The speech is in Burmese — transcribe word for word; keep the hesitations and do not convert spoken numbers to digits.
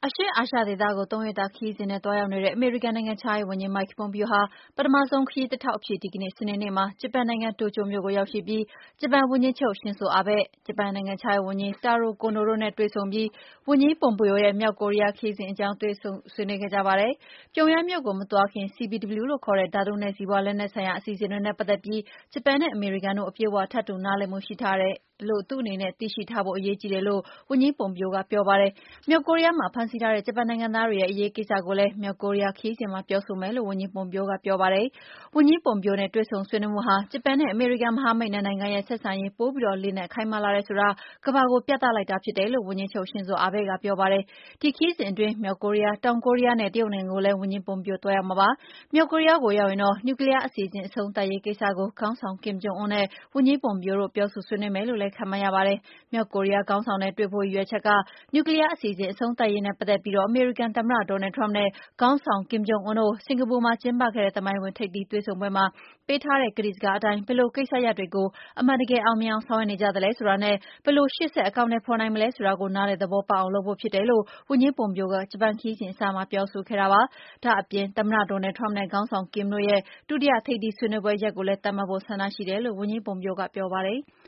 အရှေ့အာရှဒေသကို သုံးရက်တာခရီးစဉ်နဲ့သွားရောက်နေတဲ့ အမေရိကန်နိုင်ငံခြားရေးဝန်ကြီး Mike Pompeo ဟာပထမဆုံးခရီးတထောက်အဖြစ် ဒီကနေ့ စနေနေ့မှာ ဂျပန်နိုင်ငံ တိုကျိုမြို့ကိုရောက်ရှိပြီး ဂျပန်ဝန်ကြီးချုပ် Shinzo Abe ၊ ဂျပန်နိုင်ငံခြားရေးဝန်ကြီး Taro Kono တို့နဲ့တွေ့ဆုံပြီး ဝန်ကြီး Pompeo ရဲ့ မြောက်ကိုရီးယားခရီးစဉ်အကြောင်း တွေ့ဆုံဆွေးနွေးခဲ့ကြပါတယ်။ ပြုံယမ်းမြို့ကိုမသွားခင် စီ ဘီ ဒဗလျူ လို့ခေါ်တဲ့ ဓာတုနဲ့ ဇီဝလက်နက်ဆိုင်ရာအစီအစဉ်တွေနဲ့ပတ်သက်ပြီး ဂျပန်နဲ့ အမေရိကန်တို့ အပြည့်အဝ ထပ်တူနားလည်မှုရှိထားတယ်လို့ သူ့အနေနဲ့ သိရှိထားဖို့ အရေးကြီးတယ်လို့ ဝန်ကြီး Pompeo ကပြောပါတယ်။ မြောက်ကိုရီးယားမှာဖမ်းဆီးထားတဲ့ ဂျပန်နိုင်ငံသားတွေရဲ့ အရေးကိစ္စကိုလည်း မြောက်ကိုရီးယားခရီးစဉ်မှာ ပြောဆိုမယ်လို့ ဝန်ကြီး Pompeo ကပြောပါတယ်။ ဝန်ကြီး Pompeo နဲ့တွေ့ဆုံဆွေးနွေးမှုဟာ ဂျပန်နဲ့ အမေရိကန်မဟာမိတ်နှစ်နိုင်ငံရဲ့ ဆက်ဆံရေး ပိုပြီး လေးနက်ခိုင်မာလာတယ်ဆိုတာ ကမ္ဘာကို ပြသလိုက်တာဖြစ်တယ်လို့ ဝန်ကြီးချုပ် Shinzo Abe ကပြောပါတယ်။ ဒီခရီးစဉ်အတွင်း မြောက်ကိုရီးယား၊ တောင်ကိုရီးယားနဲ့ တရုတ်နိုင်ငံကိုလည်း ဝန်ကြီး Pompeo သွားရောက်မှာပါ။ မြောက်ကိုရီးယားကိုရောက်ရင်တော့ နျူကလီးယားအစီအစဉ်အဆုံးသတ်ရေးကိစ္စကို ခေါင်းဆောင် Kim Jong Un နဲ့ ဝန်ကြီး Pompeo တို့ ပြောဆိုဆွေးနွေးမယ်လို့လည်း ခန့်မှန်းရပါတယ်။ မြောက်ကိုရီးယားခေါင်းဆောင်နဲ့တွေ့ဖို့ ရည်ရွယ်ချက်က နျူကလီးယားအစီအစဉ်အဆုံးသတ်ရေးနဲ့ပတ်သက်ပြီး အမေရိကန်သမ္မတ Donald Trump နဲ့ ခေါင်းဆောင် Kim Jong Un တို့ စင်္ကာပူမှာကျင်းပခဲ့တဲ့ သမိုင်းဝင်ထိပ်သီးတွေ့ဆုံပွဲမှာ ပေးထားတဲ့ကတိစကားအတိုင်း ဘယ်လိုကိစ္စရပ်တွေကို အမှန်တကယ်အောင်မြင်အောင်ဆောင်ရွက်နေကြသလဲဆိုတာနဲ့ ဘယ်လိုရှေ့ဆက်အကောင်အထည်ဖော်နိုင်မလဲဆိုတာကို နားလည်သဘောပေါက်အောင်လုပ်ဖို့ဖြစ်တယ်လို့ ဝန်ကြီး Pompeo က ဂျပန်ခရီးစဉ်အစမှာပြောဆိုခဲ့တာပါ။ ဒါ့အပြင် သမ္မတ Donald Trump နဲ့ ခေါင်းဆောင် Kim တို့ရဲ့ ဒုတိယထိပ်သီးဆွေးနွေးပွဲရက်ကိုလည်း သတ်မှတ်ဖို့ဆန္ဒရှိတယ်လို့ ဝန်ကြီး Pompeo ကပြောပါတယ်။